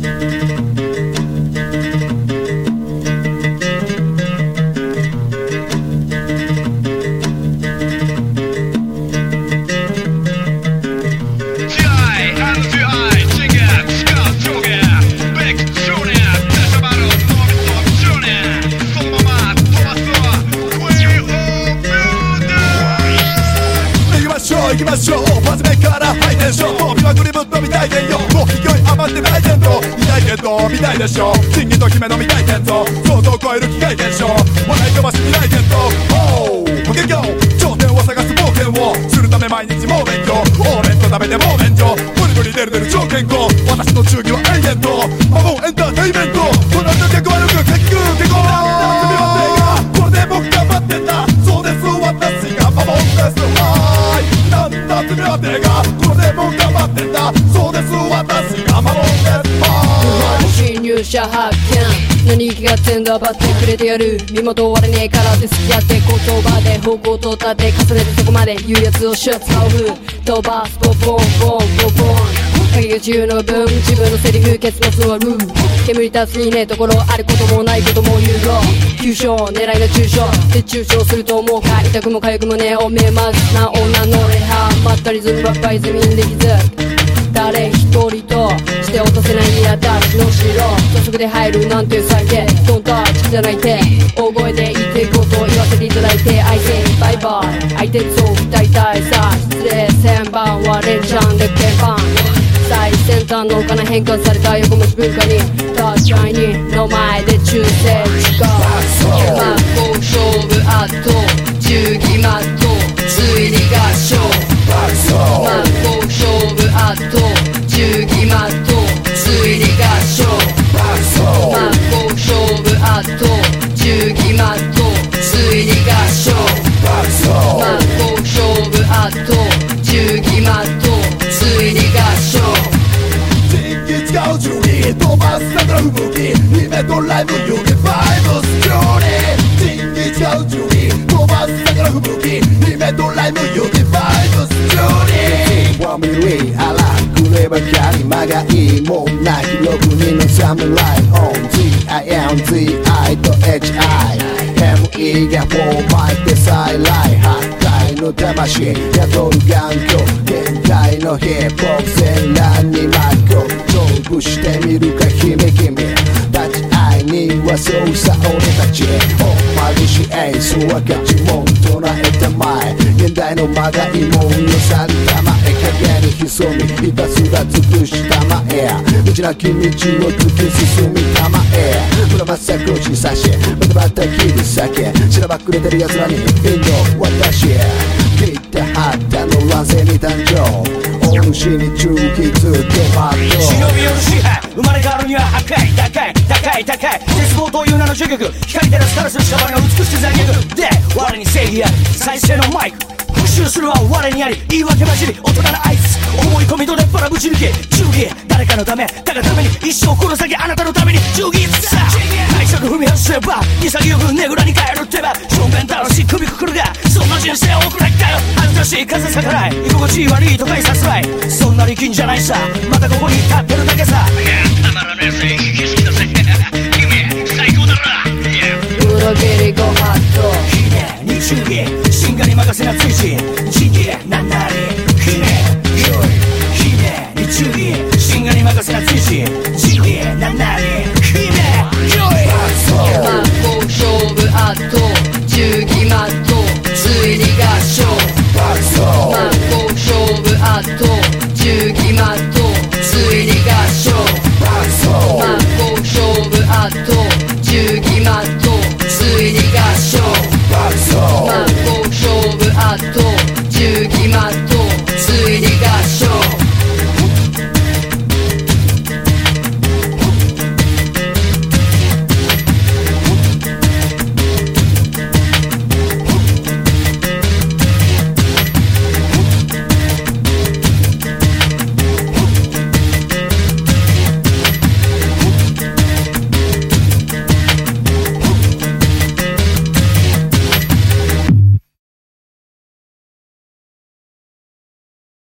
行きましょう初めからハイテンション飛びまくりぶっ飛びたいけんよもう勢い余ってないけんと見たいけど見たいでしょ金銀と姫の見たいけんと想像を超える機械現象笑い飛ばし見ないけんと保険業頂点を探す冒険をするため毎日猛勉強オーレンと食べて猛便所ブリブリ出る出る超健康私の忠義は永遠と魔法エンターテイメント隣の客はよく結局結構これで僕頑張ってんだそうです私が魔法ですなんだって妙手がこれでも頑張ってんだそうです私が守って侵入者発見何気がってんだばってくれてやる身元割れねえからって好きやって言葉で方向と立て重ねてそこまで言うやつをシャツハウフ飛ばすポンポンポンポンポン影が中の分自分のセリフ結末はルー煙立つにねえところあることもないことも言うぞ急所狙いの中傷で中傷すると思うか痛くも痒くもねえおめえまずな女のレハーまったリズムバッバイズミンで気づく誰一人として落とせない私の城土足で入るなんて最低ドンタッチじゃないて大声で言っていこうと言わせていただいてI sayバイバイ相手そう大体さ失礼千番は連チャンで鍵盤最先端の丘の変換された横文字文化に確かにの前で忠誠誓う真っ向勝負あと忠義マット推理合唱真っ向勝負あと忠義マット推理合唱真っ向勝負あと忠義マット推理合唱真っ向勝負あと忠義マット推理合唱人気使う中に飛ばす桜吹雪夢とライブよりバイブス中に人気使う中に飛ばす桜吹雪夢とライブよりバイブス中にワンミリ荒くればかりまがいいもんな広くにの侍 on ZIMZI と HIME がフォーマイで再来破壊の魂宿る頑強現代のヒップホップ戦乱に巻こう勝負してみるか姫君立ち会いにはそうさ俺たちオマルシエイスは勝ちもん唱えたまえ現代のまがいもんよさりたまえ影に潜みひたすら尽くしたまえ道なき道を突き進みたまえ村まさくしさしまたまた切り裂けしらばっくれてる奴らにインド私切ってはったの乱世に誕生お主に忠義ずっと待とう忍び寄る支配生まれ変わるには破壊高い高い高い絶望という名の呪曲光照らすカラス屍の美しい残虐で我に正義あり再生のマイク復讐するは我にあり言い訳混じり大人の合図思い込みとでっぱらぶち抜け忠義誰かのためだがために一生この先あなたのために忠義さ対策踏み外せば潔くねぐらに帰るってば正面倒し首くくるがそんな人生を送らっかよ恥ずかしい風逆らい居心地悪いとかいさすらいそんな力んじゃないさまたここに立ってるだけさたまらねえぜ景色だぜ夢最高だろ裏切りご法度姫に忠義真我に任せな追事仁義なんなり姫よい姫に忠義真我に任せな追事